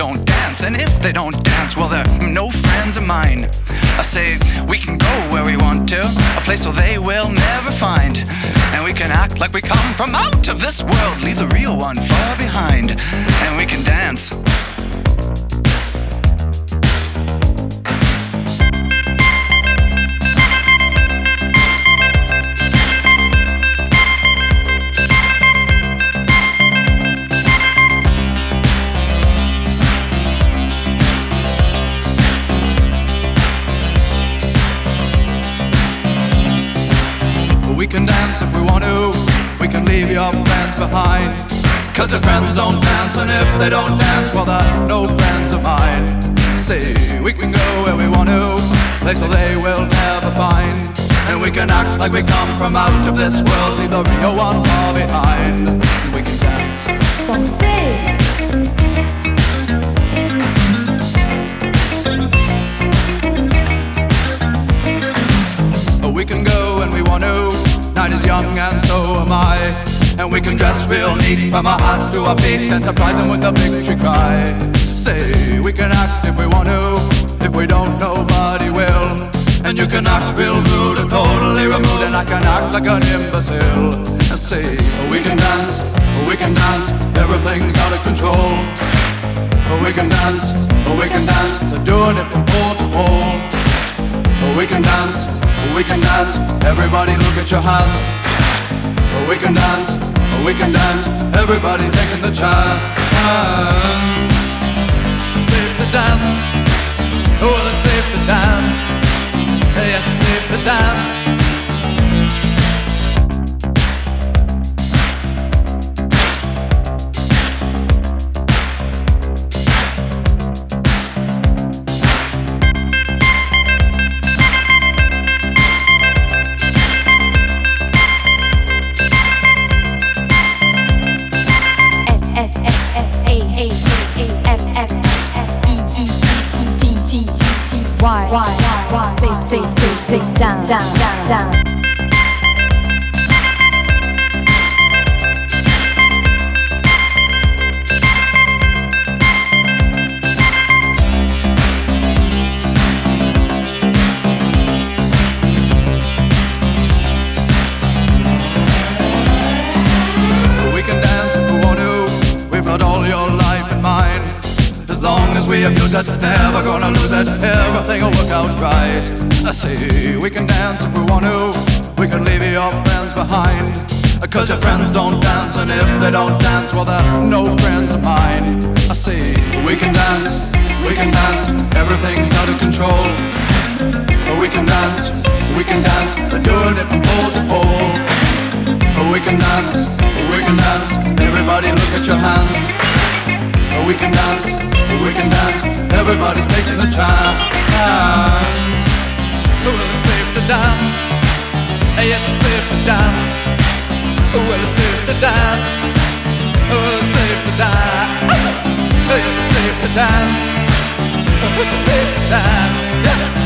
don't dance, and if they don't dance, well, they're no friends of mine. I say we can go where we want to, a place where they will never find, and we can act like we come from out of this world, leave the real one far behind, and we can dance. We can dance if we want to, we can leave your friends behind. Cause your friends don't dance, and if they don't dance, well they're no friends of mine. See, we can go where we want to, place where they will never find, and we can act like we come from out of this world, leave the real one far behind. We can dance. We can go when we want to, night is young and so am I, and we can dress real neat from our hands to our feet and surprise them with a victory cry. Say, we can act if we want to, if we don't nobody will, and you can act real rude and totally removed, and I can act like an imbecile. And say, we can dance, everything's out of control. We can dance, they're doing it from pole to pole. We can dance, everybody look at your hands. We can dance, everybody's taking the chance. Safe to dance, oh it's safe to dance. Yes, it's safe to dance. Say down. We can dance if we want to, we've got all your life in mind. As long as we abuse it, never gonna lose it, everything will work out right. I say, we can dance if we want to, we can leave your friends behind. Cause your friends don't dance, and if they don't dance, well they're no friends of mine. I say, we can dance, everything's out of control. We can dance, they're doing it from pole to pole. We can dance, everybody look at your hands. We can dance, everybody's taking the chance. Well, it's safe to dance, yes it's safe to dance. Well, it's safe to dance, well it's safe to dance. Yes it's safe to dance, it's safe to dance.